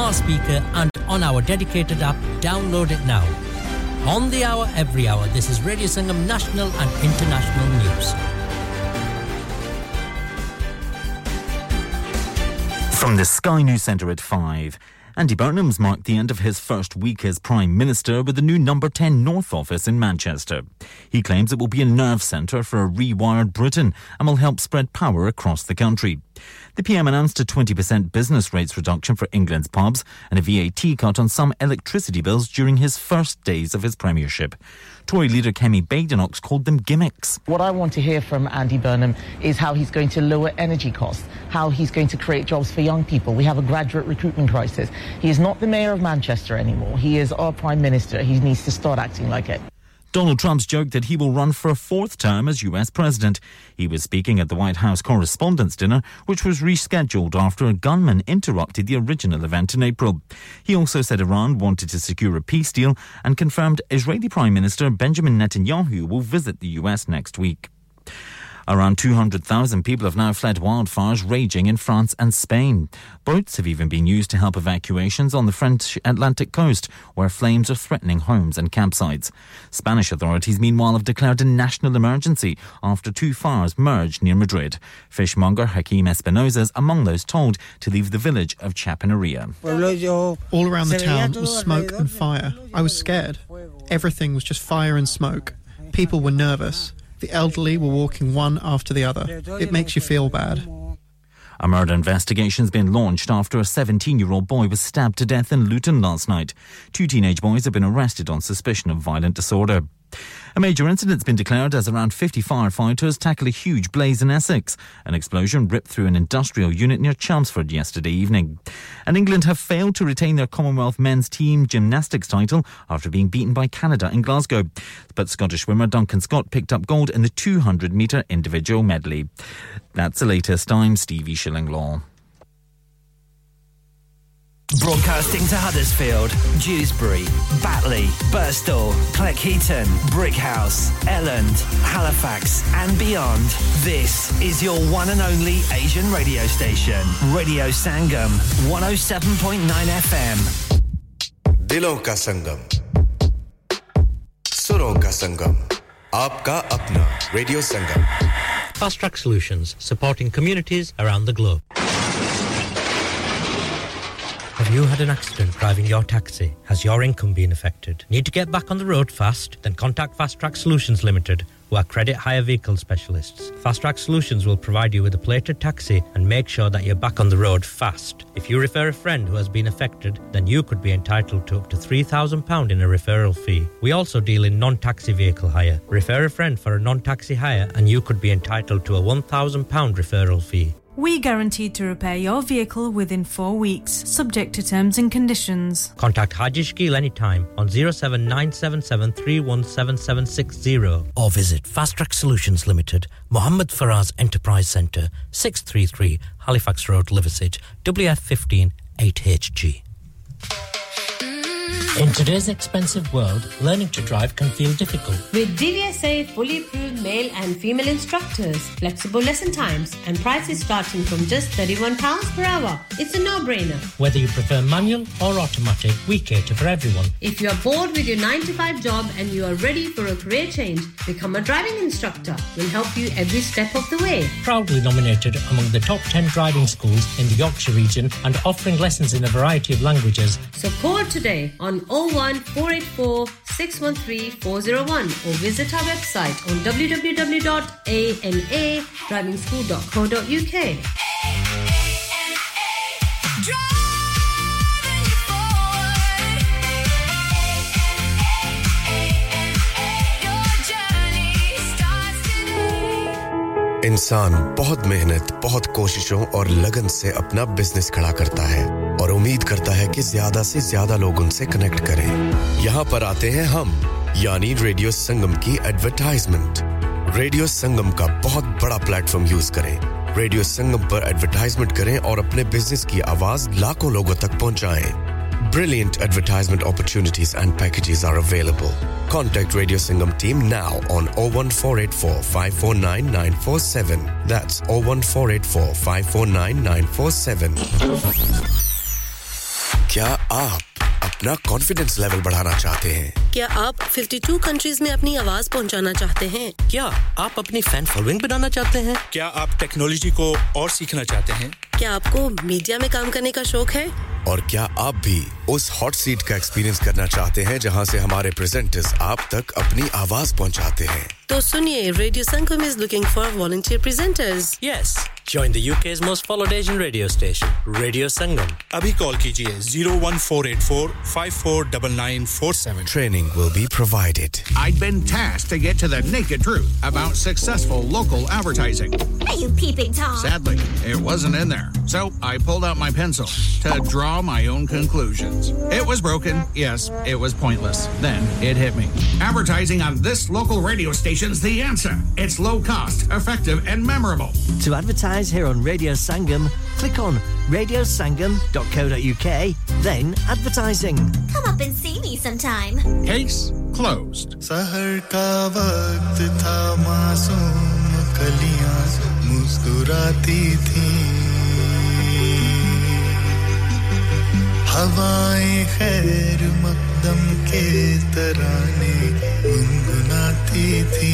smart speaker and on our dedicated app. Download it now. On the hour, every hour, this is Radio Sangam national and international news. From the Sky News Centre at 5. Andy Burnham's marked the end of his first week as Prime Minister with the new Number 10 North office in Manchester. He claims it will be a nerve centre for a rewired Britain and will help spread power across the country. The PM announced a 20% business rates reduction for England's pubs and a VAT cut on some electricity bills during his first days of his premiership. Tory leader Kemi Badenoch called them gimmicks. What I want to hear from Andy Burnham is how he's going to lower energy costs, how he's going to create jobs for young people. We have a graduate recruitment crisis. He is not the mayor of Manchester anymore. He is our Prime Minister. He needs to start acting like it. Donald Trump's joked that he will run for a fourth term as US President. He was speaking at the White House Correspondents' Dinner, which was rescheduled after a gunman interrupted the original event in April. He also said Iran wanted to secure a peace deal and confirmed Israeli Prime Minister Benjamin Netanyahu will visit the US next week. Around 200,000 people have now fled wildfires raging in France and Spain. Boats have even been used to help evacuations on the French Atlantic coast, where flames are threatening homes and campsites. Spanish authorities, meanwhile, have declared a national emergency after two fires merged near Madrid. Fishmonger Hakeem Espinosa is among those told to leave the village of Chapineria. All around the town was smoke and fire. I was scared. Everything was just fire and smoke. People were nervous. The elderly were walking one after the other. It makes you feel bad. A murder investigation has been launched after a 17-year-old boy was stabbed to death in Luton last night. Two teenage boys have been arrested on suspicion of violent disorder. A major incident's been declared as around 50 firefighters tackle a huge blaze in Essex. An explosion ripped through an industrial unit near Chelmsford yesterday evening. And England have failed to retain their Commonwealth men's team gymnastics title after being beaten by Canada in Glasgow. But Scottish swimmer Duncan Scott picked up gold in the 200-metre individual medley. That's the latest. I'm Stevie Shillinglaw. Broadcasting to Huddersfield, Dewsbury, Batley, Birstall, Cleckheaton, Brickhouse, Elland, Halifax and beyond. This is your one and only Asian radio station. Radio Sangam, 107.9 FM. Dilon ka Sangam, Suron ka Sangam, Aapka Apna, Radio Sangam. Fast Track Solutions, supporting communities around the globe. Have you had an accident driving your taxi? Has your income been affected? Need to get back on the road fast? Then contact Fast Track Solutions Limited, who are credit hire vehicle specialists. Fast Track Solutions will provide you with a plated taxi and make sure that you're back on the road fast. If you refer a friend who has been affected, then you could be entitled to up to £3,000 in a referral fee. We also deal in non-taxi vehicle hire. Refer a friend for a non-taxi hire and you could be entitled to a £1,000 referral fee. We guarantee to repair your vehicle within 4 weeks, subject to terms and conditions. Contact Haji Shkil anytime on 07977317760 or visit Fast Track Solutions Limited, Mohammed Faraz Enterprise Centre, 633 Halifax Road, Liversedge, WF15 8HG. In today's expensive world, learning to drive can feel difficult. With DVSA fully approved male and female instructors, flexible lesson times and prices starting from just £31 per hour, it's a no-brainer. Whether you prefer manual or automatic, we cater for everyone. If you are bored with your 9-to-5 job and you are ready for a career change, become a driving instructor. We'll help you every step of the way. Proudly nominated among the top 10 driving schools in the Yorkshire region and offering lessons in a variety of languages. So call today on 01484 613 401 or visit our website on www.anadrivingschool.co.uk. इंसान बहुत मेहनत, बहुत कोशिशों और लगन से अपना business खड़ा करता है और उम्मीद करता है कि ज्यादा से ज्यादा लोग उनसे कनेक्ट करें। यहाँ पर आते हैं हम, यानी रेडियो संगम की एडवर्टाइजमेंट। रेडियो संगम का बहुत बड़ा प्लेटफॉर्म यूज करें। रेडियो संगम पर एडवर्टाइजमेंट करें और अपने बिजनेस की आवाज लाखों लोगों तक पहुंचाएं। Brilliant advertisement opportunities and packages are available. Contact Radio Sangam team now on 01484 549 947. That's 01484 549 947. क्या आप अपना कॉन्फिडेंस लेवल बढ़ाना चाहते हैं? क्या आप 52 कंट्रीज में अपनी आवाज पहुंचाना चाहते हैं? क्या आप अपनी फैन फॉलोइंग बनाना चाहते हैं? क्या आप टेक्नोलॉजी को और सीखना चाहते हैं? क्या आपको मीडिया में काम करने का शौक है? और क्या आप भी उस हॉट सीट का एक्सपीरियंस करना चाहते हैं जहां से हमारे प्रेजेंटर्स आप तक अपनी आवाज पहुंचाते हैं? तो सुनिए, radio Sangam is looking for volunteer presenters. Yes. Join the UK's most followed Asian radio station, Radio Sangam. Abhi call kijiye 01484 549947. Training will be provided. I'd been tasked to get to the naked truth about successful local advertising. Are you peeping Tom? Sadly, it wasn't in there. So I pulled out my pencil to draw my own conclusions. It was broken. Yes, it was pointless. Then it hit me. Advertising on this local radio station's the answer. It's low cost, effective and memorable. To advertise here on Radio Sangam, click on radiosangam.co.uk, then advertising. Come up and see me sometime. Case closed. Sahar ka waqt tha, masoom kaliyan muskurati thi. Hawaएं खैर मकदम के तराने गुनगुनाती थी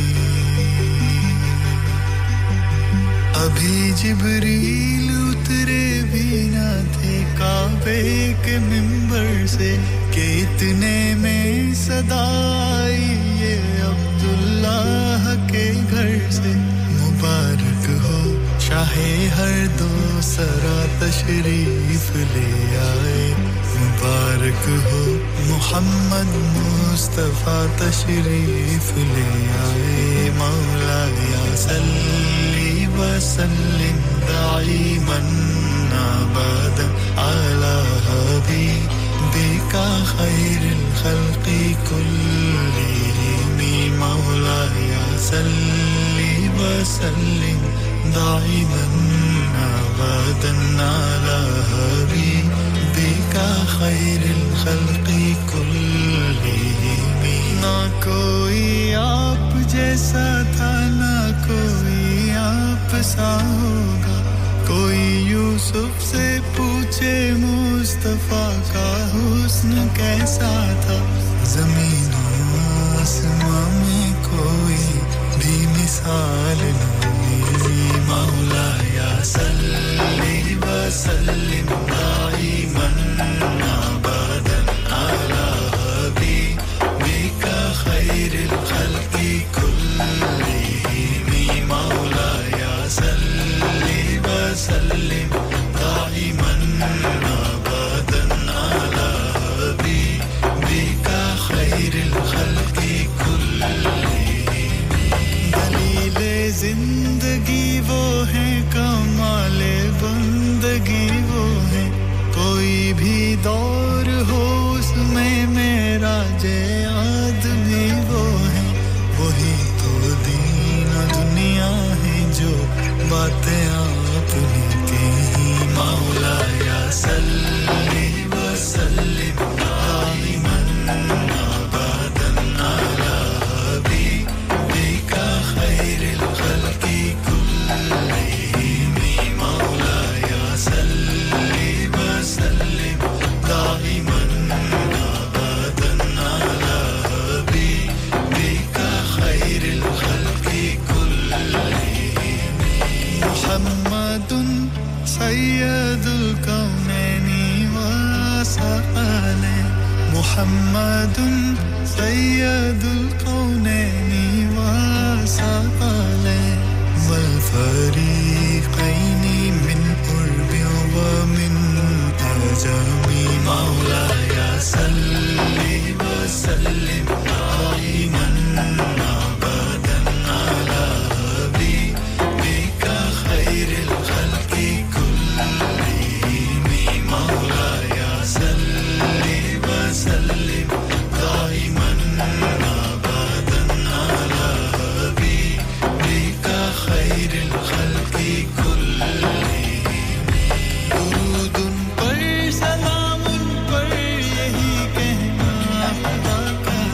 अभी जिब्रील उतरे भी ना थे काबे के मिंबर से कि इतने में सदा आई ये अब्दुल्लाह के घर से मुबारक हो शाहे हर दो सरा तशरीफ ले आए मुबारक हो मुहम्मद मुस्तफा तशरीफ ले आए मौला या सल्ली व सल्लिम दाइमन अबदा अला हबीबिका खैरिल खल्qi कुल्लिहिम मौला या सल्ली व सल्लिम دائما ابدا على حبيبك خير الخلق كلهم ना कोई आप जैसा था ना कोई आप सा होगा कोई यूसुफ से पूछे मुस्तफा का हुस्न कैसा था ज़मीन और आसमां में कोई भी मिसाल नहीं मौला या सल्ली व सल्लिम दाइमन अबदा अला हबीबिका खैरिल खल्qi कुल्लिहिम मौला या सल्ली व सल्लिम दाइमन अबदा अला हबीबिका खैरिल खल्qi कुल्लिहिम दलीले जिंदगी वो है कमाले बंदगी वो है कोई भी दौर हो उसमें मेरा जे आदमी वो है वही तो दीन दुनिया है जो बातें आपने कही मौला या सल्ली व सल्लिम दाइमन अबदा अला हबीबिका खैरिल खल्qi कुल्लिहिम मौला या सल्ली व सल्लिम दाइमन अबदा अला हबीबिका खैरिल खल्qi कुल्लिहिम मुहम्मदुन सय्यदुल कौनैनि व सकलैन मुहम्मदुन सय्यदुल कौनैनि व सकलैन वल फरीक़ैनि मिन क़ुर्ब व मिन अजमी मौला या सल्ली व सल्लिम दाइमन अबदा अला हबीबिका खैरिल खल्qi कुल्लिहिम मौला या सल्ली व सल्लिम दाइमन अबदा अला हबीबिका खैरिल खल्qi कुल्लिहिम दुरूद पर सलाम पर यही कहना खुदा का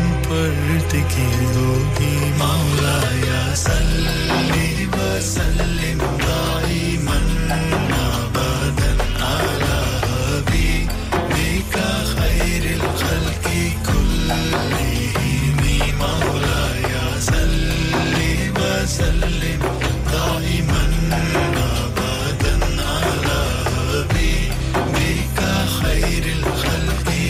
पर टिकी होगी मौला या सल्ली व सल्लिम दाइमन अबदन अला हबीबिका खैरिल खल्qi कुल्लिहिम मौला या सल्ली व सल्लिम दाइमन अबदन अला हबीबिका खैरिल खल्qi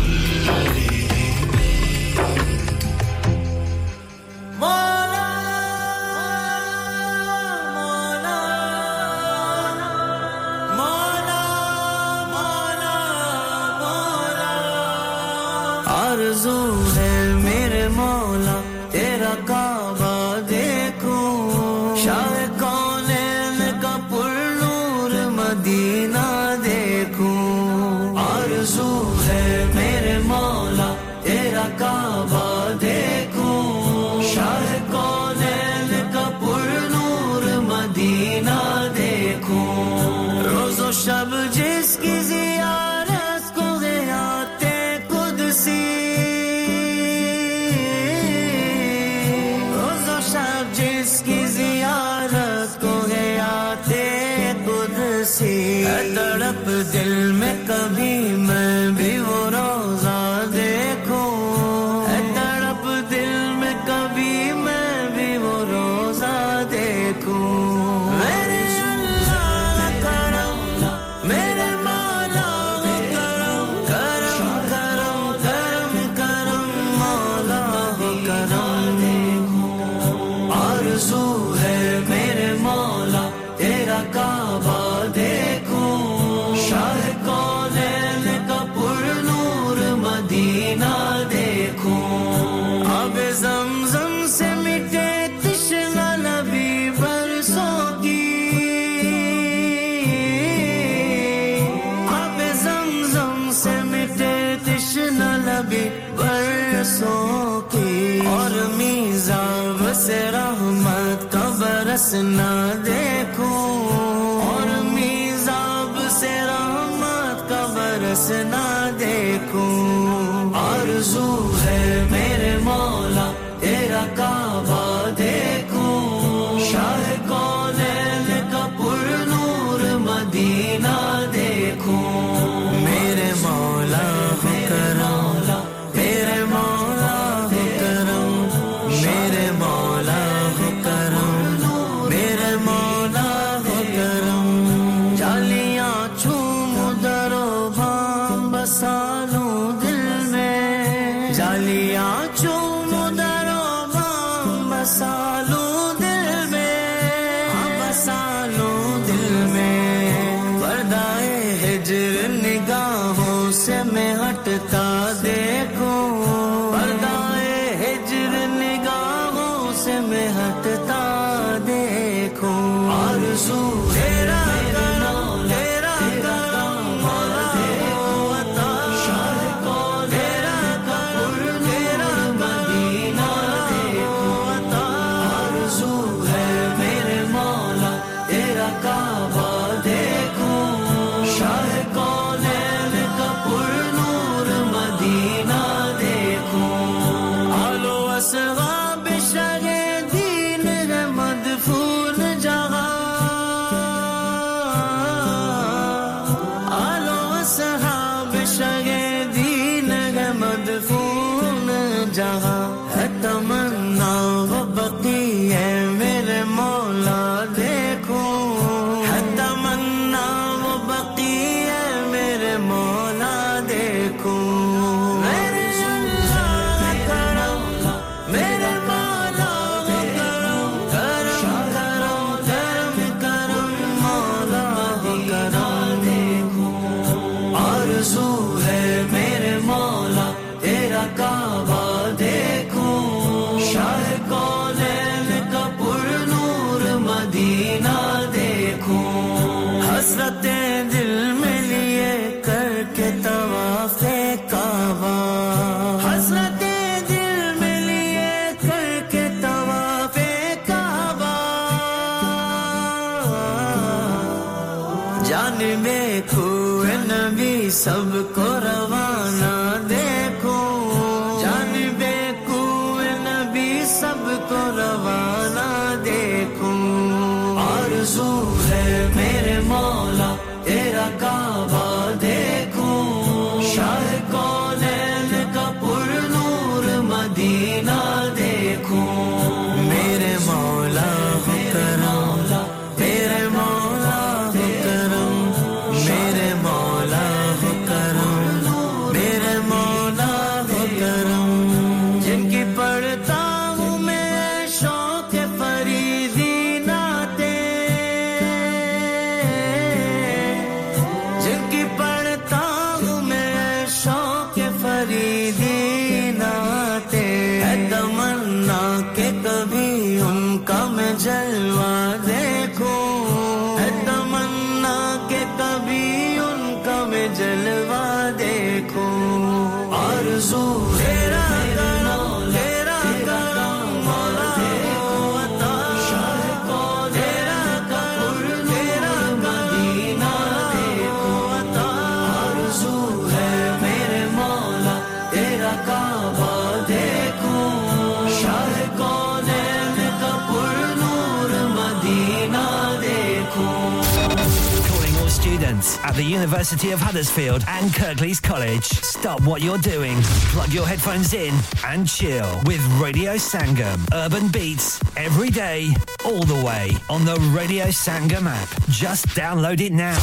आरज़ू है मेरे मौला तेरा काबा देखूं शाह कौनैन का पुरनूर मदीना देखूं आरज़ू है मेरे मौला तेरा काबा देखूं शाह कौनैन का पुरनूर मदीना देखूं रोज़ो शब जिसकी ज़ियारत को ग़याते कुदसी रोज़ो शब जिसकी ज़ियारत को ग़याते कुदसी तड़प दिल में कभी मैं भी वो रोज़ा देखूं तड़प दिल में कभी मैं भी वो रोज़ा देखूं मेरे अल्लाह करम मेरे मौला करम करम करम करम करम मौला करम आरज़ू है मेरे मौला तेरा काबा देखूं शाह कौनैन का पुरनूर मदीना देखूं अब ज़मज़म से मिटे तृष्णा नबी बरसों की अब ज़मज़म से मिटे तृष्णा नबी बरसों की और मीज़ाब से रहमत का बरसना देखूं और मीज़ाब से रहमत का बरसना देखूं आरज़ू है मेरे मौला तेरा काबा देखूं शाह कौनैन का पुरनूर मदीना देखूं मेरे मौला हो करम मेरे मौला हो करम मेरे मौला हो करम मेरे मौला हो करम जालियां चूम दरो भाम बसा लूं दिल में जालियां चूम दरो भाम बसा लूं दिल में बसा लूं दिल में पर्दाए हिज्र निगाहों से मैं हटता देखूं पर्दाए हिज्र निगाहों से मैं हटता देखूं आरज़ू तेरा करम तेरा करम मौला अता शाह कौन तेरा करम तेरा मदीना अता आरज़ू है मेरे मौला तेरा काबा देखूं शाह कौनैन का पुरनूर मदीना देखूं आलो असगाब शगे दीन है मदफून जहां आलो असहाब शगे दीन है मदफून जहां है तमन्ना वो बकी है मेरे मौला देखूं है तमन्ना वो बकी है मेरे मौला देखूं मेरे अल्लाह करम मेरे मौला करम करम करम करम करम मौला करम देखूं आरज़ू है मेरे मौला तेरा काबा देखूं कभी उनका मैं जलवा देखूं है तमन्ना के कभी उनका मैं जलवा देखूं आरज़ू तेरा at the University of Huddersfield and Kirklees College. Stop what you're doing, plug your headphones in and chill with Radio Sangam. Urban beats every day, all the way on the Radio Sangam app. Just download it now.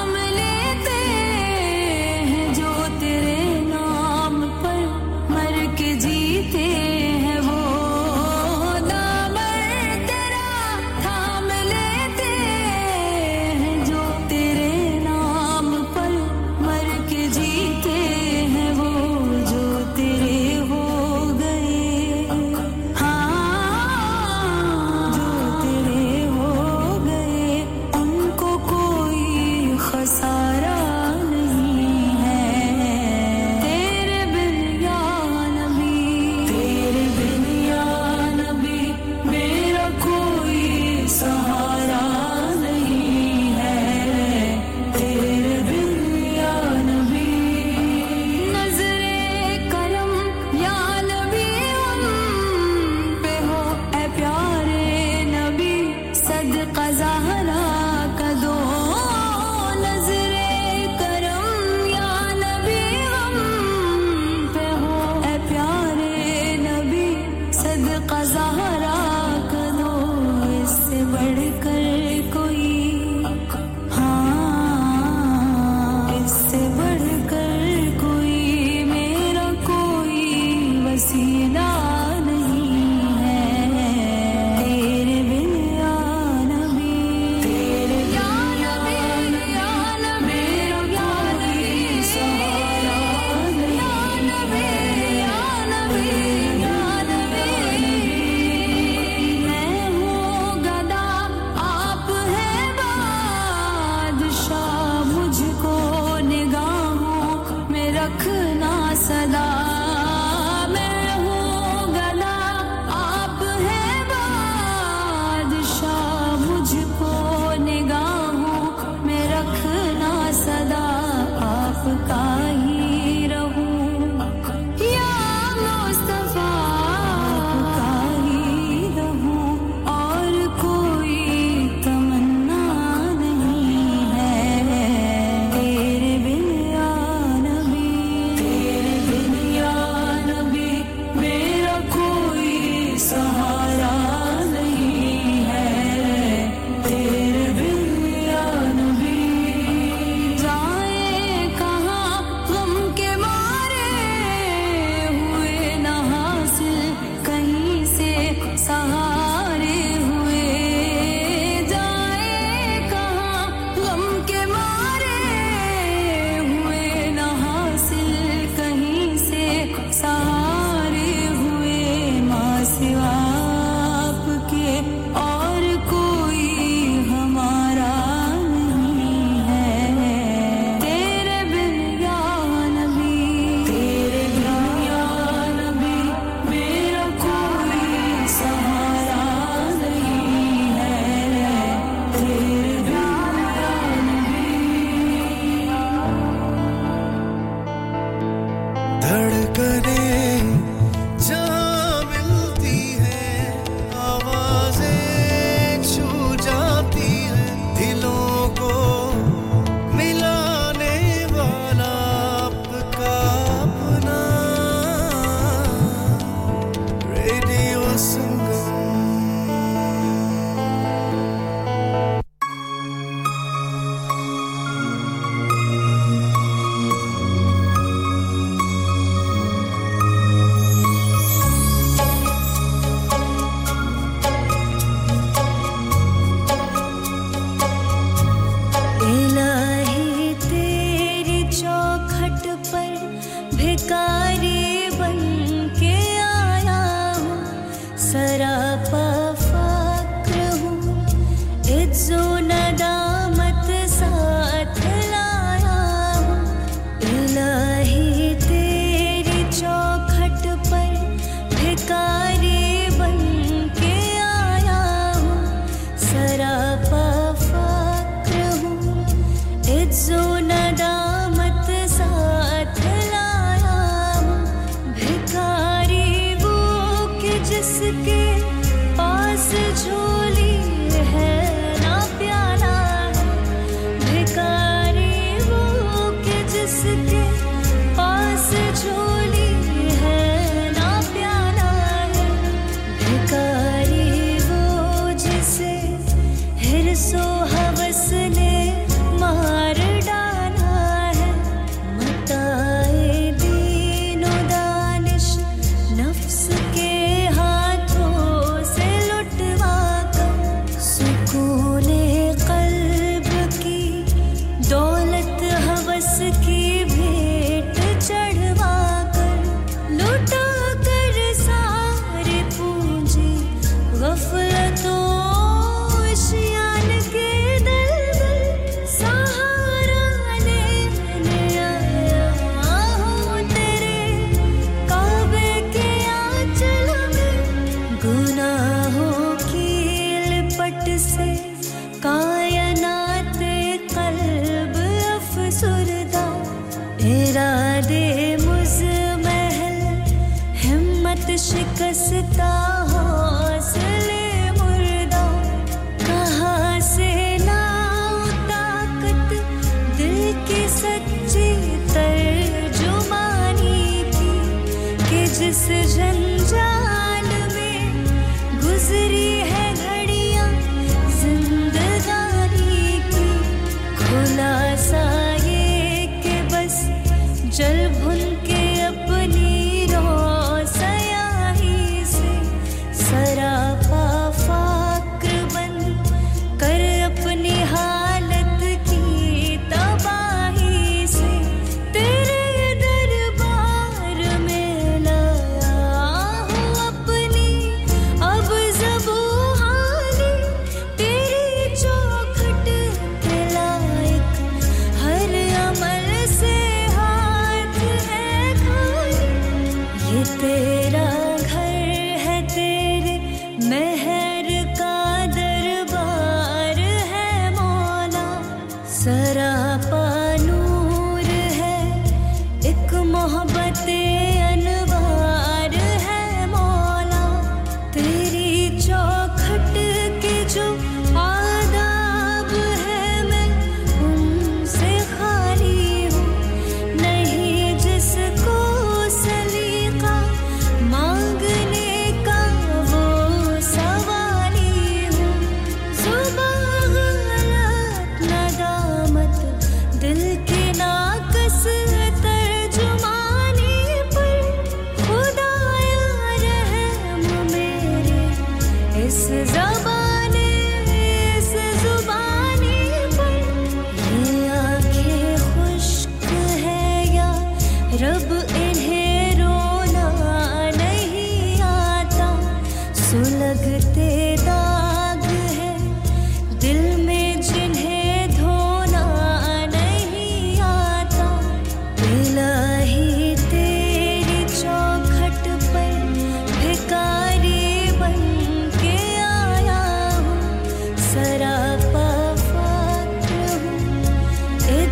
मर हर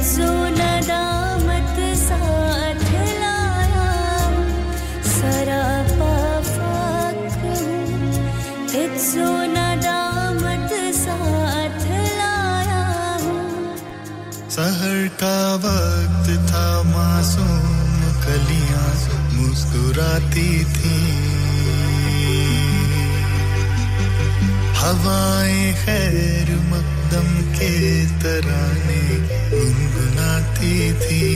जो नदामत साथ लाया सरापा फाक जो नदामत साथ लाया सहर का वक्त था मासूम कलियां मुस्कुराती थी हवाएं खैर मकदम के तराने गुनगुनाती थी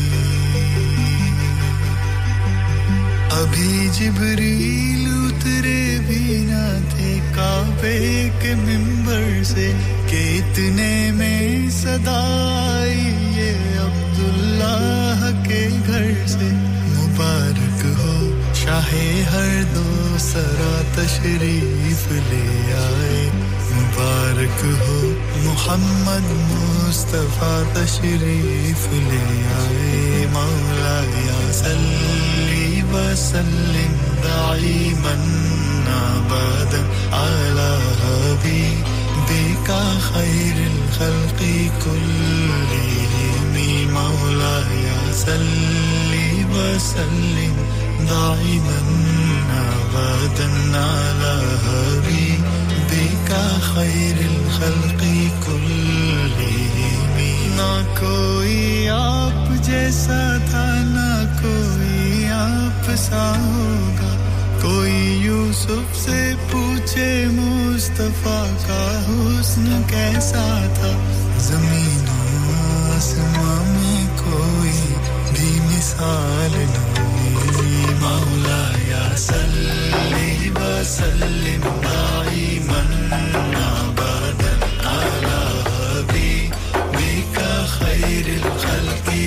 अभी जिब्रील उतरे भी ना थे काबे के मिंबर से कि इतने में सदा आई ये अब्दुल्लाह के घर से मुबारक हो शाहे हर दो सरा तशरीफ ले आए मुबारक हो मुहम्मद मुस्तफा तशरीफ ले आए मौला या सल्ली व सल्लिम दाइमन अबदा अला हबीबिका खैरिल खल्qi कुल्लिहिम मौला या सल्ली व सल्लिम दाइमन अबदा अला हबीबिका खैरिल खल्qi कुल्लिहिम ना कोई आप जैसा था ना कोई आप सा होगा कोई यूसुफ से पूछे मुस्तफा का हुस्न कैसा था ज़मीन आसमां में कोई भी मिसाल नहीं मौला या सल्ली व सल्लिम दाइमन अबदा अला हबीबिका खैरिल खल्qi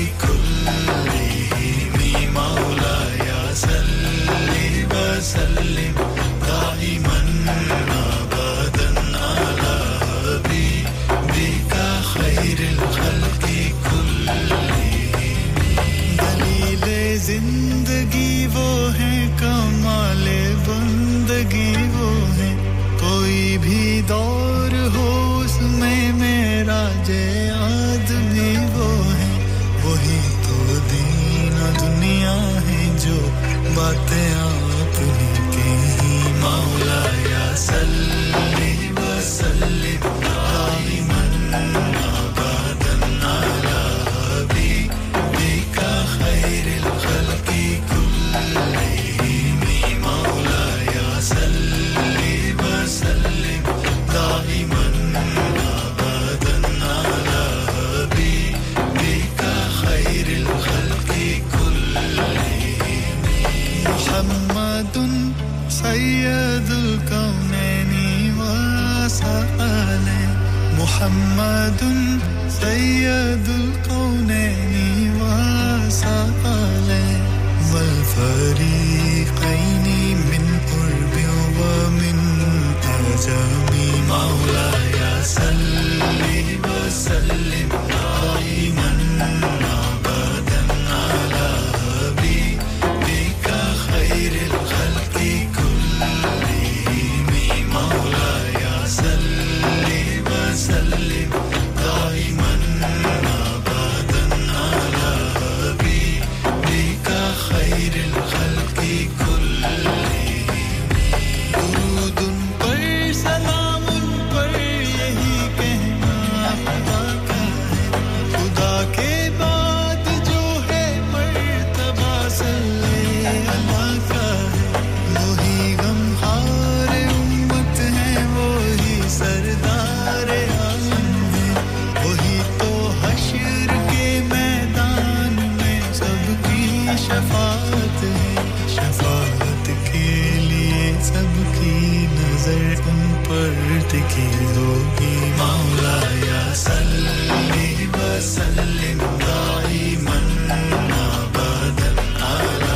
कुल्लिहिम मौला या सल्ली व सल्लिम दाइमन अबदा अला हबीबिका खैरिल खल्qi कुल्लिहिम दलीले जिंदगी वो है कमाले बंदगी वो है कोई भी दौर हो उसमें मेरा जे आदमी वो है वही तो दीन दुनिया है जो बातें आपने कही मौला या सल्ली व सल्लिम दाइमन अबदा अला हबीबिका खैरिल खल्qi कुल्लिहिम मौला या सल्ली व सल्लिम दाइमन अबदा अला हबीबिका खैरिल खल्qi कुल्लिहिम मुहम्मदुन सय्यदुल कौनैनि व सकलैन मुहम्मदुन सय्यदुल कौनैनि व सकलैन वल फरीक़ैनि मिन क़ुर्बि व मिन अजमी मौला या सल्ली व सल्लिम दाइमन अबदा अला हबीबिका खैरिल खल्qi कुल्लिहिम मौला या सल्ली व सल्लिम दाइमन अबदा अला हबीबिका खैरिल खल्qi कुल्लिहिम दुरूद पर सलाम पर यही कहना खुदा का है खुदा के बाद जो है मर्तबा सल्ले अल्लाह का है वही गमखार उम्मत है वही सरदार आलम है वही तो हश्र के मैदान में सबकी शफाअत है शफाअत के लिए सबकी नजर उन पर टिकी होगी मौला या सल्ली व सल्लिम दाइमन अबदा अला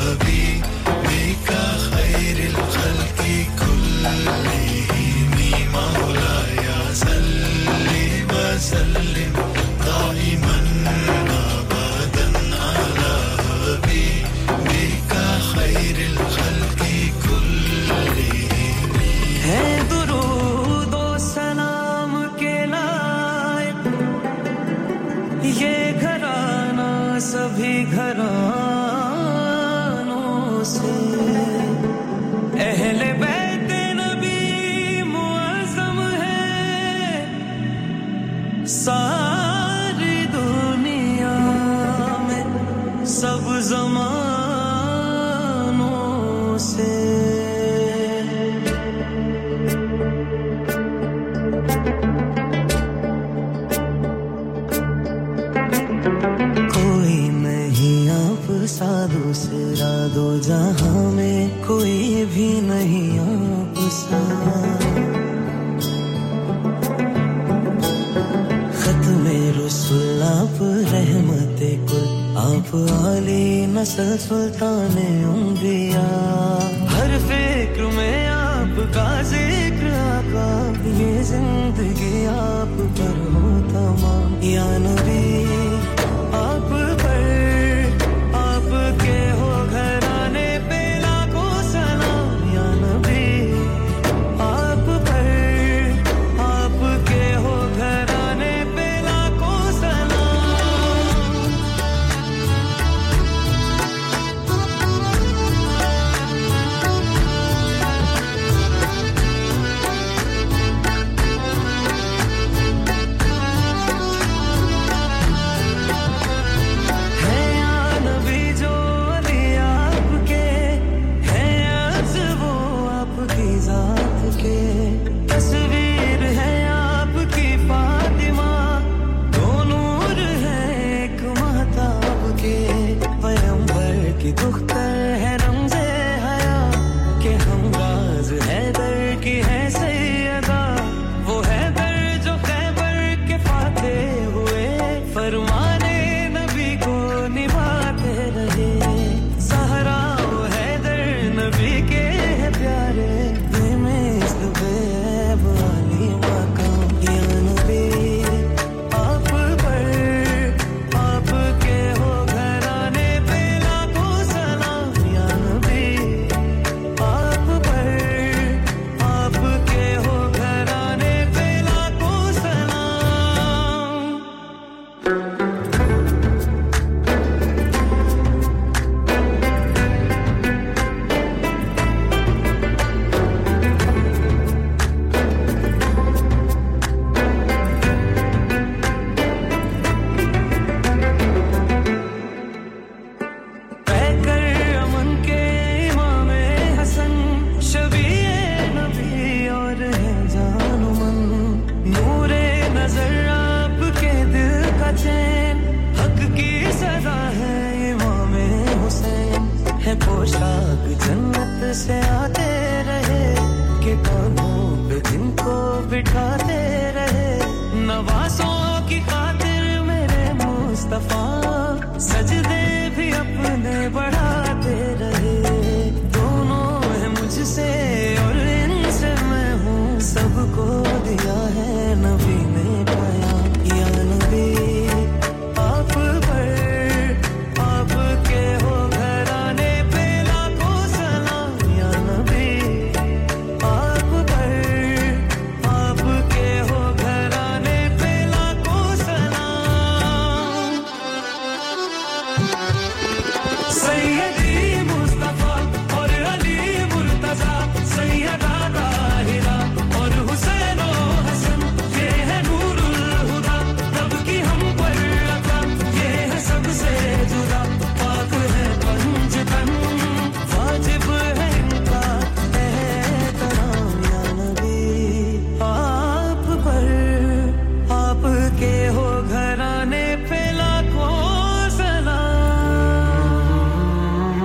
हबीबिका खैरिल खल्qi कुल्लिहिम मौला या सल्ली व सल्लिम दाइमन अबदा अला हबीबिका खैरिल खल्qi कुल्लिहिम है दुरूद ये घराना सभी घरानों से अहले बैत नबी मुअज़्ज़म है सारी दुनिया में सब ज़मानों से सा दूसरा दो जहां में कोई भी नहीं आप सा खत्मे रसूल आप रहमते कुल आप आली नस्ल सुल्ताने अंबिया हर फिक्र में आपका जिक्र आका ये जिंदगी आप पर हो तमाम या नबी आप पर के हो घराने पे लाखों सलाम या नबी आप पर आप के हो घराने पे लाखों सलाम है या नबी जो तस्वीर है आपकी फातिमा दो नूर है एक महताब के पैगंबर की दुख्तर है रमज़े हया के हमराज हैदर की है सैयदा वो हैदर जो खैबर के फातेह हुए फरमाने नबी को निभाते रहे सहरा वो हैदर नबी के है प्यारे पोशाक जन्नत से आते रहे के कानों पे जिनको बिठाते रहे नवासों की खातिर मेरे मुस्तफा सजदे भी अपने बढ़ाते रहे दोनों है मुझसे और इनसे मैं हूँ सबको दिया है नबी ने पाया या नबी आप पर आप के हो घराने पे लाखों सलाम या नबी आप पर आप के हो घराने पे लाखों सलाम सैयदी मुस्तफा और अली मुर्तजा सैयदा ताहिरा और हुसैन और हसन ये है नूरुल हुदा रब की हम पर रखा ये है सबसे जुदा पाक है पंजतन वाजिब है इनका एहतराम या नबी आप पर आप के हो घराने पे लाखों सलाम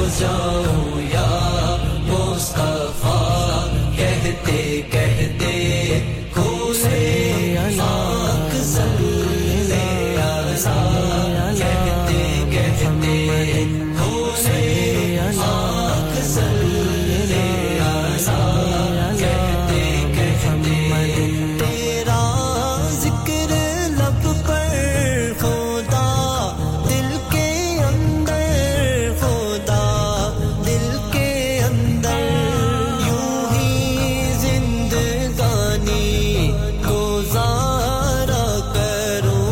जाऊं या मुस्तफा कहते कहते खूने आँख सल्ले आला कहते कहते खूने आँख सल्ले आला कहते कहते तेरा जिक्र लब पर खुदा दिल के अंदर खुदा दिल के अंदर यूं ही जिंदगानी गुजारा करूं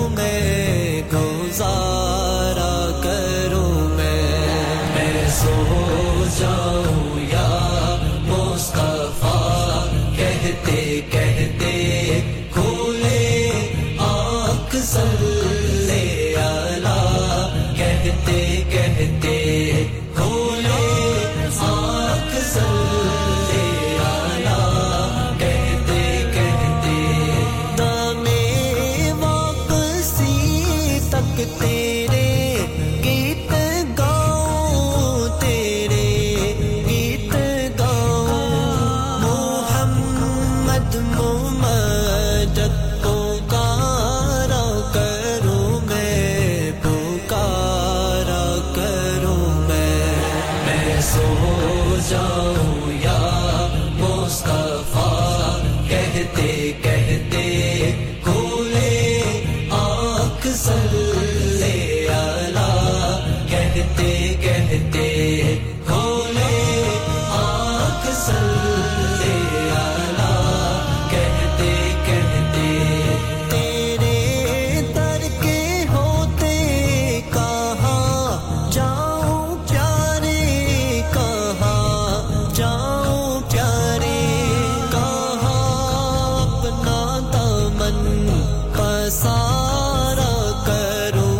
मैं सो जाऊं या मुस्तफा कहते कहते खोले आँख सल्ले आला कहते कहते खोले आँख सल्ले आला कहते कहते दामे वापसी तक तेरे गीत गाऊं तेरे गीत गाऊं मोहम्मद मुमज्जद पुकारा करूं मैं सो जाऊं या मुस्तफा कहते कहते खोले आँख सल्ले आला कहते कहते खोले आँख सल्ले आला कहते कहते तेरे दर के होते कहाँ जाऊं प्यारे कहाँ जाऊं प्यारे कहाँ अपना दामन पसारा करूं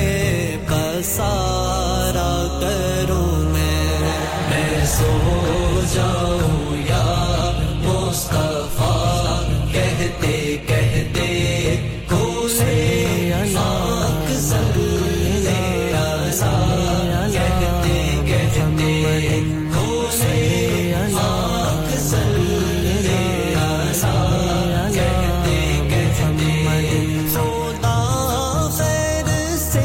मैं सो जाऊं या मुस्तफा कहते कहते खोले आँख सल्ले आला कहते कहते खोले आँख सल्ले आला कहते कहते खुदा खैर से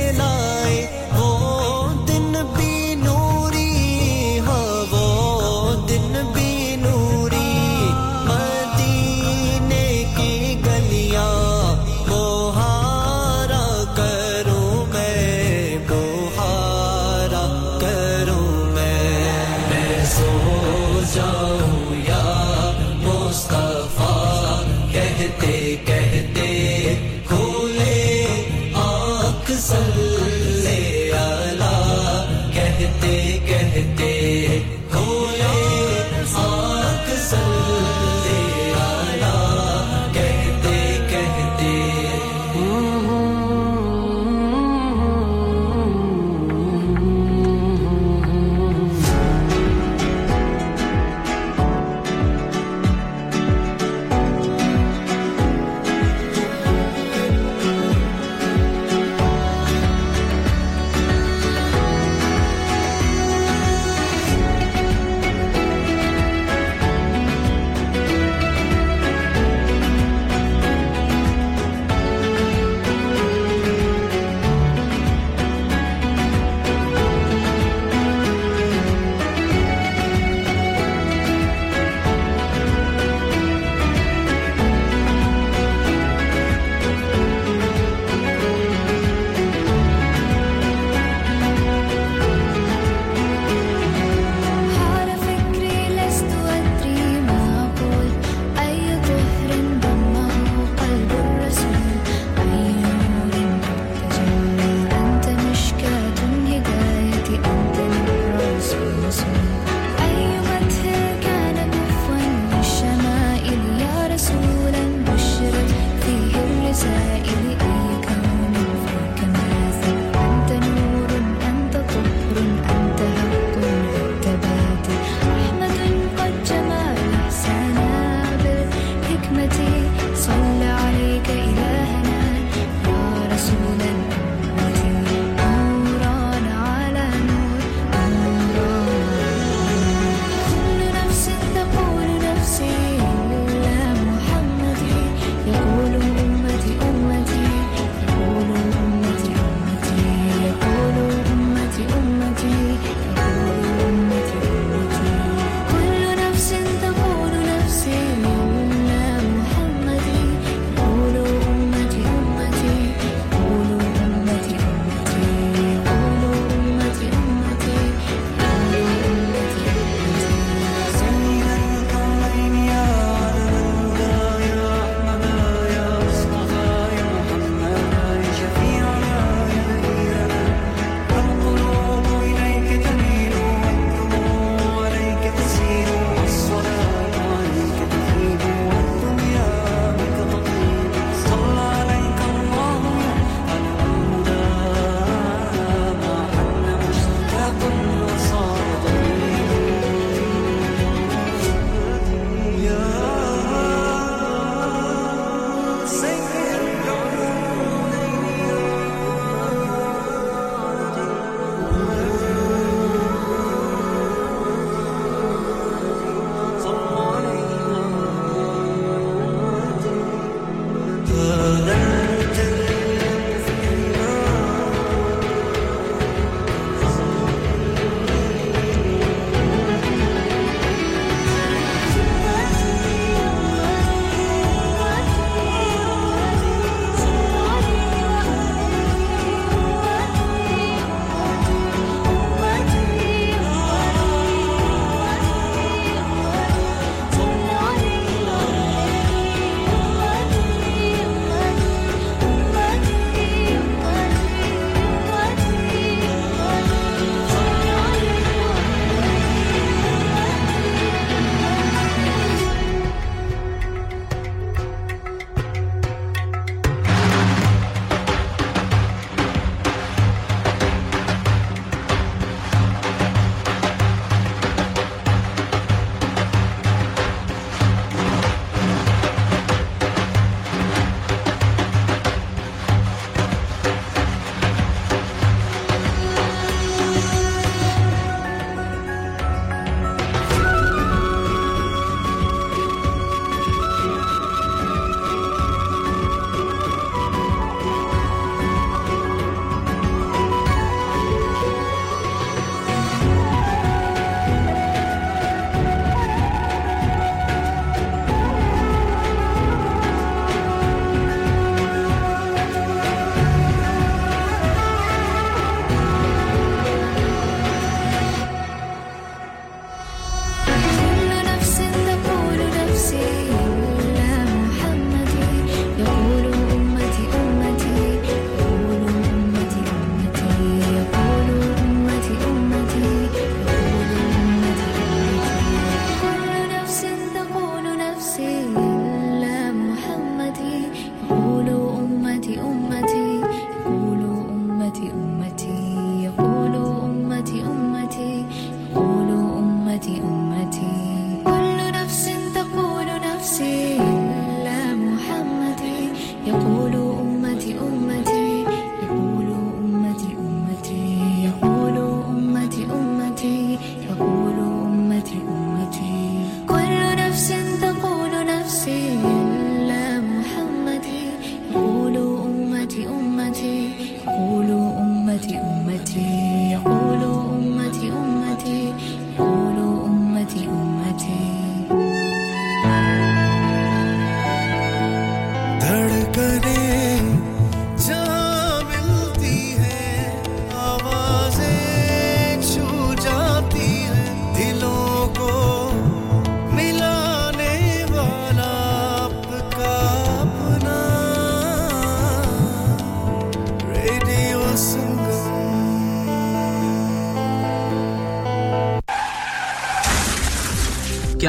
लाए वो दिन भी नूरी हाँ वो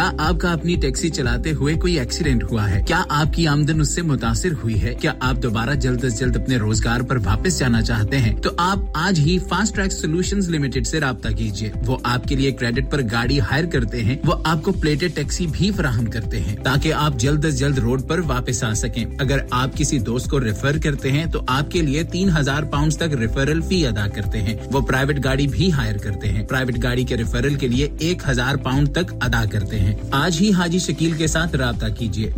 क्या आपका अपनी टैक्सी चलाते हुए कोई एक्सीडेंट हुआ है? क्या आपकी आमदन उससे मुतासिर हुई है? क्या आप दोबारा जल्द से जल्द अपने रोजगार पर वापस जाना चाहते हैं? तो आप आज ही फास्ट ट्रैक सॉल्यूशंस लिमिटेड से राब्ता कीजिए। वो आपके लिए क्रेडिट पर गाड़ी हायर करते हैं। वो आपको प्लेटेड टैक्सी भी फराहम करते हैं ताकि आप जल्द से जल्द रोड पर वापस आ सकें। अगर आप किसी दोस्त को रेफर करते हैं तो आपके लिए 3000 पाउंड तक रेफरल फी अदा करते हैं। वो प्राइवेट गाड़ी भी हायर करते हैं। प्राइवेट गाड़ी के रेफरल के लिए 1000 पाउंड तक अदा करते हैं। आज ही हाजी शकील के साथ राब्ता कीजिए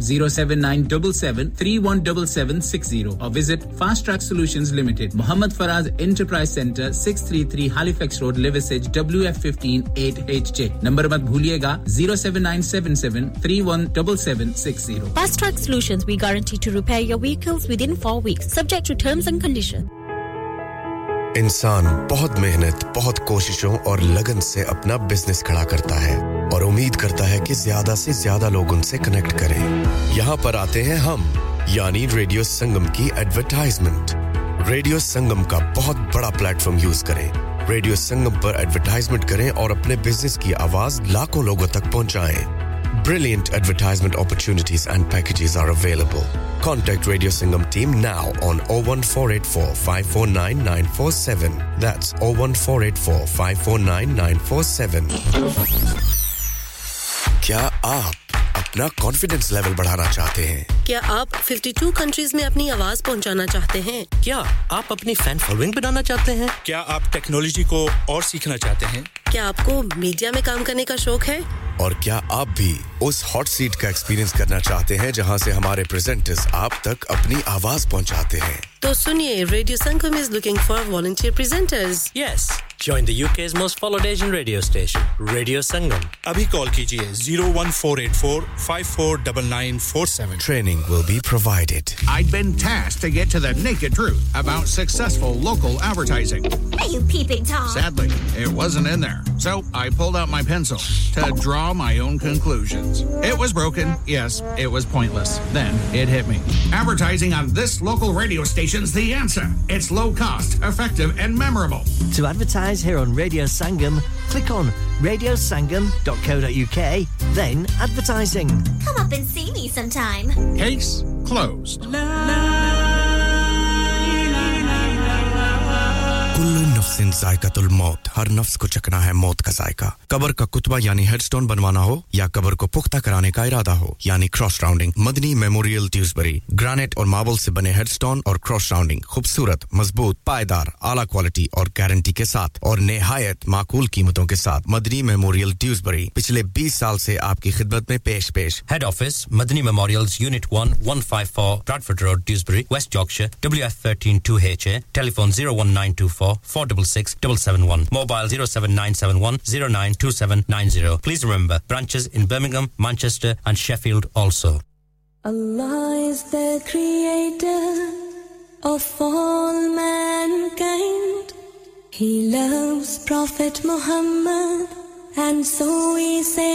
07977317760 और visit fast track solutions limited, Mohammed Faraz enterprise centre, 633 Halifax road, Liversedge, WF15 8HJ। Number मत भूलिएगा 07977317760. Fast Track Solutions, we guarantee to repair your vehicles within 4 weeks, subject to terms and conditions. इंसान बहुत मेहनत, बहुत कोशिशों और लगन से अपना बिजनेस खड़ा करता है और उम्मीद करता है कि ज्यादा से ज्यादा लोग उनसे कनेक्ट करें। यहाँ पर आते हैं हम, यानी रेडियो संगम की एडवर्टाइजमेंट। रेडियो संगम का बहुत बड़ा प्लेटफॉर्म यूज करें। रेडियो संगम पर एडवर्टाइजमेंट करें और अपने बिजनेस की आवाज लाखों लोगों तक पहुंचाएं। Brilliant advertisement opportunities and packages are available. Contact Radio Sangam team now on 01484 549 947. That's 01484 549 947. क्या आप अपना कॉन्फिडेंस लेवल बढ़ाना चाहते हैं? क्या आप 52 कंट्रीज में अपनी आवाज पहुंचाना चाहते हैं? क्या आप अपनी फैन फॉलोइंग बनाना चाहते हैं? क्या आप टेक्नोलॉजी को और सीखना चाहते हैं? क्या आपको मीडिया में काम करने का शौक है? और क्या आप भी उस हॉट सीट का एक्सपीरियंस करना चाहते हैं जहां से हमारे प्रेजेंटर्स आप तक अपनी आवाज पहुंचाते हैं? तो सुनिए, radio Sangam is looking for volunteer presenters. Yes, join the UK's most followed Asian radio station, Radio Sangam. अभी कॉल कीजिए 01484 549947. Training will be provided. I'd been tasked to get to the naked truth about successful local advertising. Are you peeping Tom? Sadly, it wasn't in there. So I pulled out my pencil to draw my own conclusions. It was broken. Yes, it was pointless. Then it hit me. Advertising on this local radio station's the answer. It's low cost, effective, and memorable. To advertise here on Radio Sangam, click on radiosangam.co.uk, then advertising. Come up and see me sometime. Case closed. Kullu नफ्सिन जायकातुल मौत, हर नफ्स को चखना है मौत का जायका। कब्र का कुतबा यानी हेडस्टोन बनवाना हो या कब्र को पुख्ता कराने का इरादा हो यानी cross rounding, Madani memorial Dewsbury granite और मार्बल से बने हेडस्टोन और क्रॉस राउंडिंग खूबसूरत, मजबूत, पायदार, आला क्वालिटी और गारंटी के साथ और निहायत माकूल कीमतों के साथ। मदनी मेमोरियल ट्यूसबरी पिछले 20 साल से आपकी खिदमत में पेश। Head office Madani memorials, unit 1 154 Bradford road, Dewsbury, West Yorkshire, WF13 2HA। Telephone 01924 466 771. Mobile 07971 092790. Please remember, branches in Birmingham, Manchester and Sheffield also. Allah is the creator of all mankind. He loves Prophet Muhammad and so we say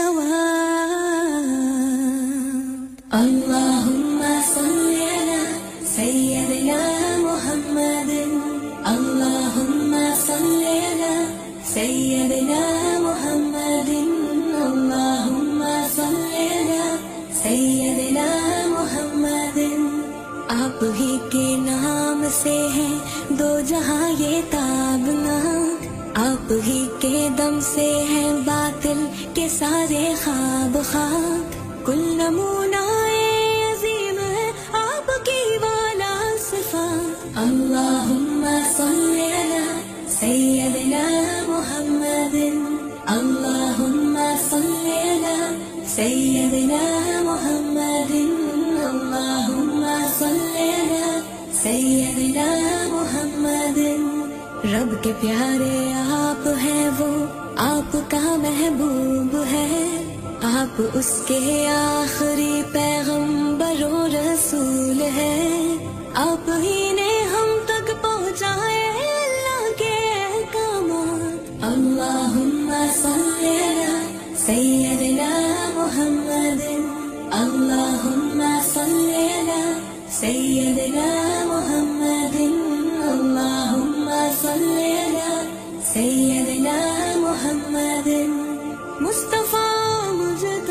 salawat. Allahumma salli ala Sayyidina Muhammadin. Allahumma salli ala Sayyidina Muhammadin. Allahumma salli ala Sayyidina Muhammadin. आप ही के नाम से है दो जहां ये ताबना, आप ही के दम से है बातिल के सारे ख्वाब खाक। कुल नमूनाए अजीम है आपकी वाला सिफात। अल्लाहुम्मा सल्ली अला सय्यदिना मुहम्मदिन। अल्लाहुम्मा सल्ली अला सय्यदिना मुहम्मदिन। अल्लाहुम्मा सल्ली अला सय्यदिना मुहम्मदिन। रब के प्यारे आप हैं वो, आपका महबूब है, आप उसके आखिरी पैगंबर और रसूल है। आप ही ने हम तक पहुंचाए अल्लाह के अहकामात। अल्लाहुम्मा सल्ली अला सय्यदिना मुहम्मदिन। अल्लाहुम्मा सल्ली अला सय्यदिना मुहम्मदिन। अल्लाहुम्मा सल्ली अला सय्यदिना मुहम्मदिन। मुस्तफा मुझ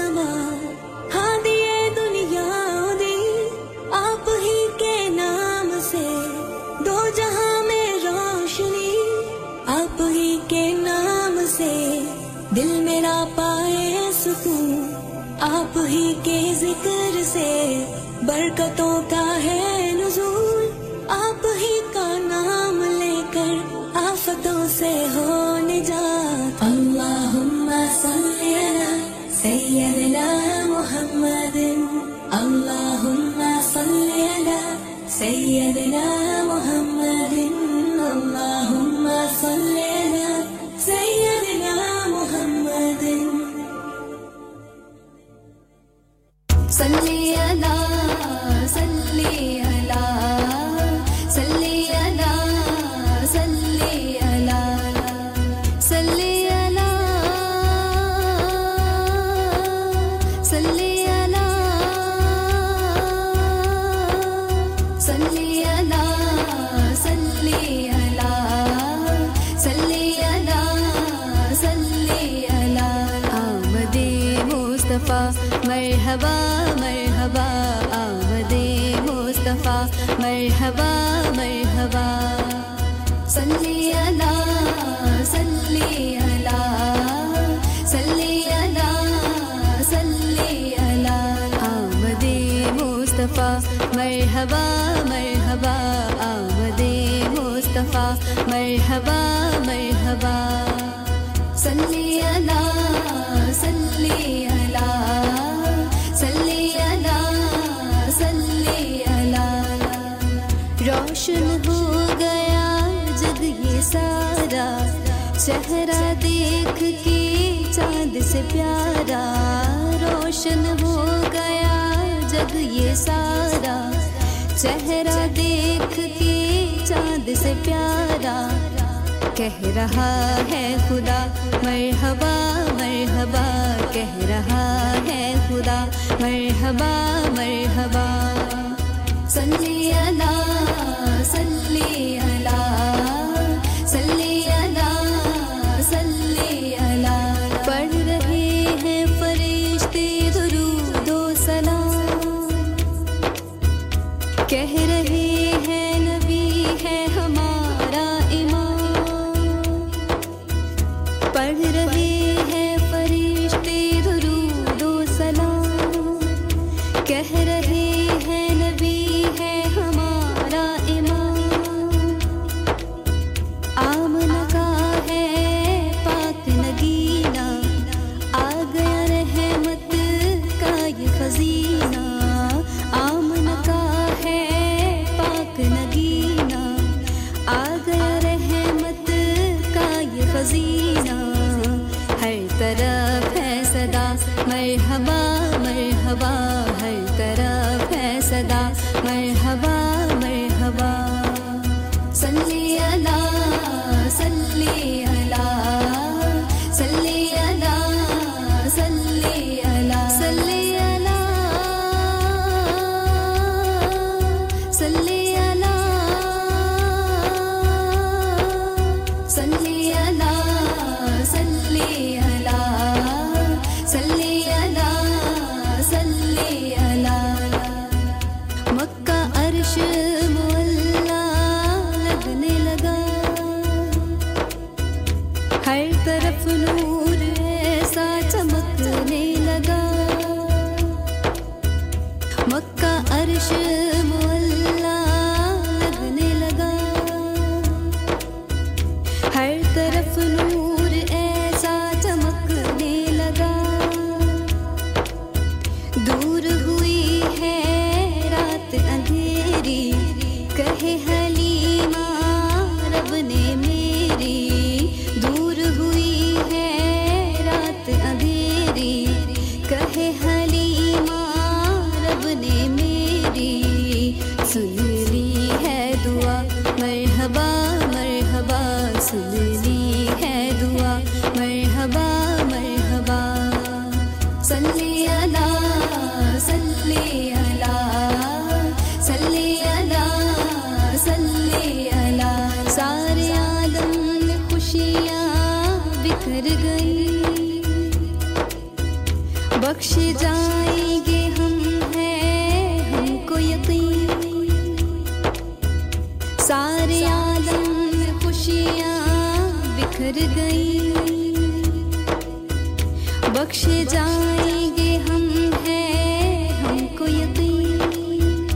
ही के नाम से दिल मेरा पाए सुकून आप ही के जिक्र से बरकतों का है नुज़ूल आप ही का नाम लेकर आफतों से हो निजात अल्लाहुम्मा सल्ली अला सय्यदना मुहम्मदिन अल्लाहुम्मा सल्ली अला सय्यदना मुहम्मदिन अल्लाहुम्मा सल्ली अला सय्यदना मुहम्मदिन सल्ली अला सल्ली अला सल्ली अला सल्ली अला सल्ली अला सल्ली अला सल्ली अला सल्ली अला सल्ली अला सल्ली अला आमदे मुस्तफा मरहबा मरहबा आमदे मुस्तफा मरहबा मरहबा सल्ली अला सल्ली अला सल्ली अला सल्ली अला आमदे मुस्तफा मरहबा मरहबा आमदे मुस्तफा मरहबा मरहबा सल्ली अला सल्ली अला सल्ली अला सल्ली अला रोशन हो गया जग ये सारा चेहरा देख के चांद से प्यारा रोशन हो गया जग ये सारा चेहरा देख के चांद से प्यारा कह रहा है खुदा मरहबा मरहबा कह रहा है खुदा मरहबा मरहबा सल्ली अला सल्ली अला सल्ली अला सल्ली अला पढ़ रहे हैं फरिश्ते दुरूद व सलाम कह रहे हैं नबी है हमारा पढ़ रहे हैं फरिश्ते दुरूद व सलाम कह रहे हैं नबी है हमारा इमाम आमना का है पाक नगीना आ गया रहमत का ये खजीना आमना का है पाक नगीना आ गया रहमत का ये खजीना हर तरफ है सदा मरहबा मरहबा हर तरफ है सदा मरहबा मरहबा सल्ली अला सल्ली अला सल्ली अला सल्ली अला सल्ली अला सल्ली अला सल्ली अला सल्ली अला सल्ली अला सल्ली अला मक्का अर्श मुअल्ला लगने लगा हर तरफ नूर ऐसा चमकने लगा मक्का अर्श मुअल्ला लगने लगा हर तरफ नूर ऐसा चमकने लगा दूर हुई है रात अंधेरी कहे हलीमा रब ने मेरी दूर हुई है रात अंधेरी कहे हलीमा रब ने मेरी सुन ली है दुआ मरहबा मरहबा सुन ली है दुआ मरहबा मरहबा सल्ली अला सल्ली अला सल्ली अला सल्ली अला सारे आलम में खुशियाँ बिखर गई बख्श जाएंगे हम हैं हमको यकीन सारे आलम में खुशियाँ बिखर गई बख्शे जाएंगे हम हैं हमको यकीन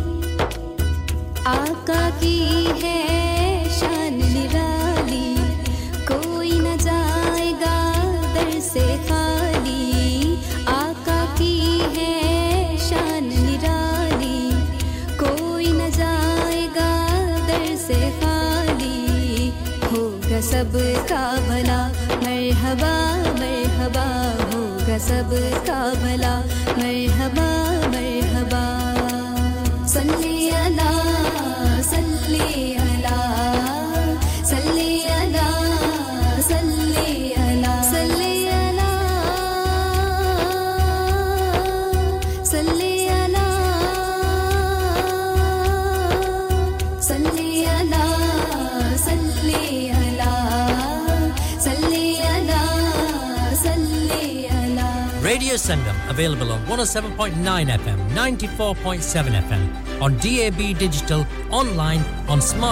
आका की है शान निराली कोई न जाएगा दर से खाली आका की है शान निराली कोई न जाएगा दर से खाली होगा सबका भला मरहबा मरहबा होगा सबका भला मरहबा मरहबा सल्ली अला सल्ली अला सल्ली अला सल्ली अला सल्ली अला सल्ली अला सल्ली अला सल्ली अला सल्ली अला सल्ली अला Radio Sangam, available on 107.9 FM, 94.7 FM, on DAB Digital, online, on smart